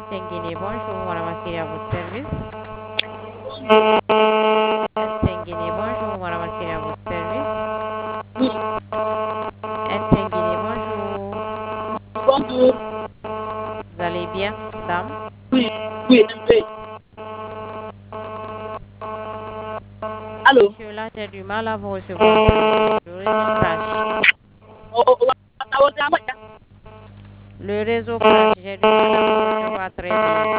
Tenguini, bonjour, madame Assyrie à votre service. Tenguini, bonjour, madame Assyrie à votre service. Tenguini, bonjour. Bonjour. Vous allez bien, dame? Oui, oui, un peu. Allô? Monsieur, là, j'ai du mal à vous recevoir. Le réseau crash. Le réseau crash, j'ai du mal à vous recevoir très bien.